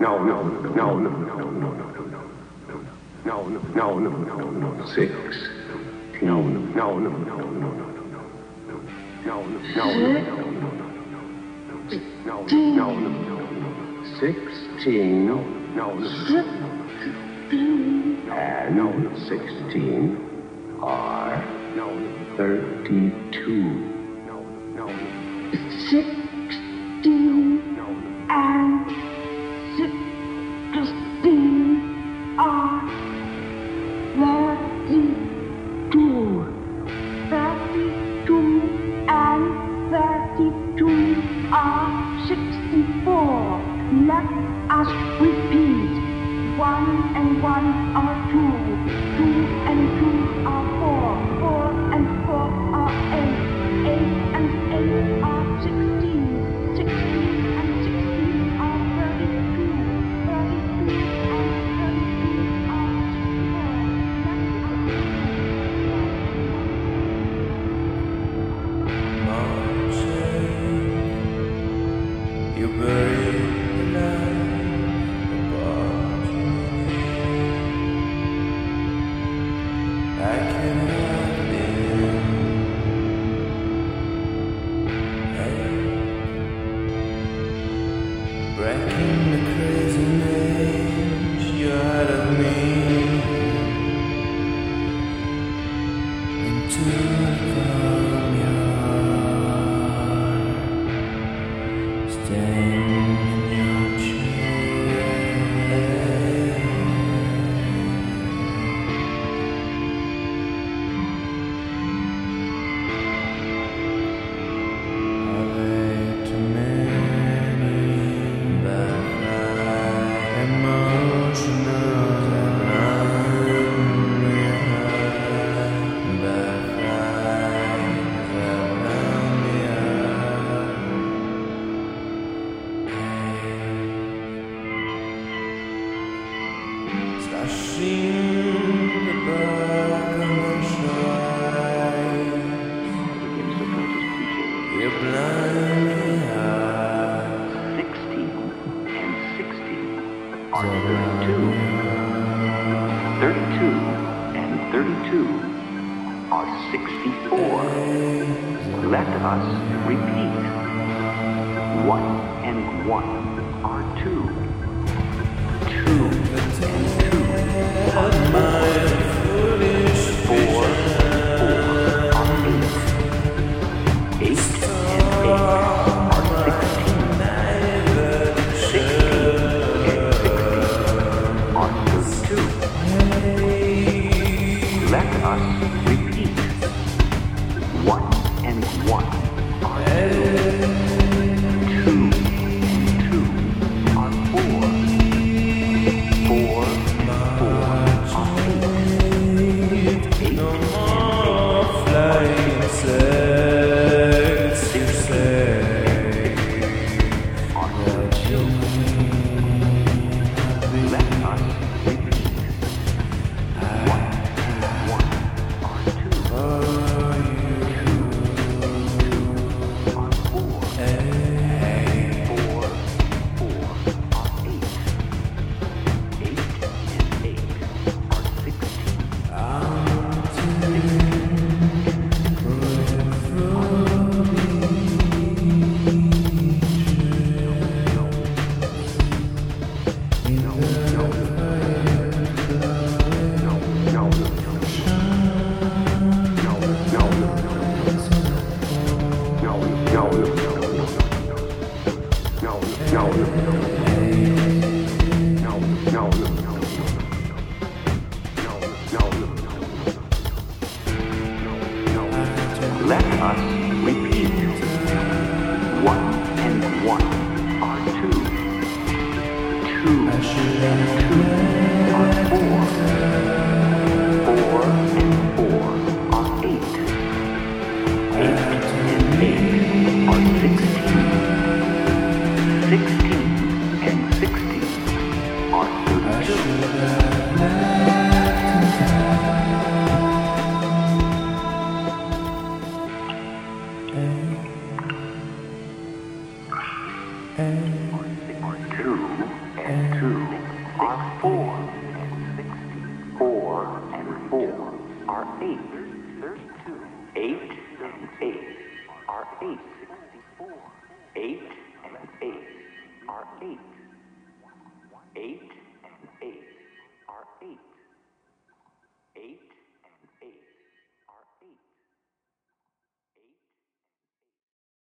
And 16 are 32. 16 and 16 are 32. 32 and 32 are 64. Let us repeat. 1 and 1 are 2. 2 and 2 are 4. 4 and 4 are 8. 8 and 8 are 16. 16 and 16 are 32. 32 and 32 are 64. You buried the night. I cannot live. Breaking the crazy names you had of me into the farmyard, staying in your chair. Let us repeat. 1 and 1 are 2. 2 and 2 are 4. 4 are 8. 8 and 8 are 16. 16 and 16 are 32. Let us repeat. 1 and 1 are 2. 2 and 2 are 4. 4 and 4 are 8. 8 and 8 are 32. Let us repeat. 1 and 1 are Let us repeat. 1 and 1 are 2. 2 and 2 are 4. 4 and 4 are 8. 8 and 8 are 16. 16 and 16 are 32. And 2 and 2 8. 32. 8 and 8 are 8. 64. 8 and 8 are 8. 8 and 8 are 8.